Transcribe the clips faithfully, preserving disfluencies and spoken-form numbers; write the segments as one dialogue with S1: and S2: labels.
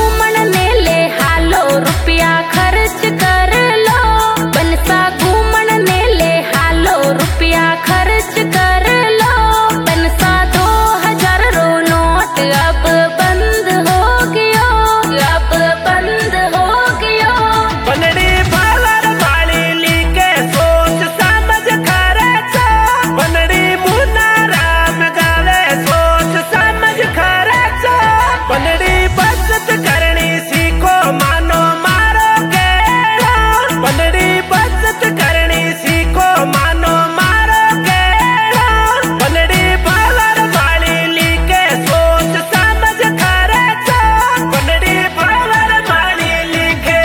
S1: घूमन ने ले हालो रुपया खर्च कर लो। बनसा घूमन ने ले हालो रुपया खर्च कर लो। बनसा दो हजार रो नोट अब बंद हो गयो, अब बंद हो गयो।
S2: बनड़ी बालर बाली लीके सोच समझ खर्च। बनड़ी मुन्ना राम गावे सोच समझ खर्च। बनड़ी बचत करनी सीखो मानो मारो के। बनड़ी बचत करनी सीखो मानो मारो के। बनड़ी बालर बाली लीके सोच समझ खर्च। बनड़ी बालर बाली लीके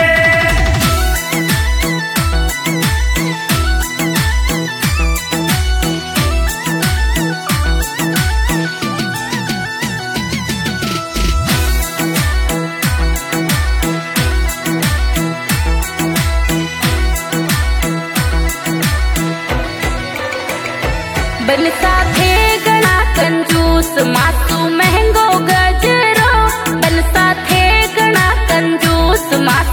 S1: बनसा थे गणा कंजूस मासू महंगो गजरो। बनसा थे गणा कंजूस मासू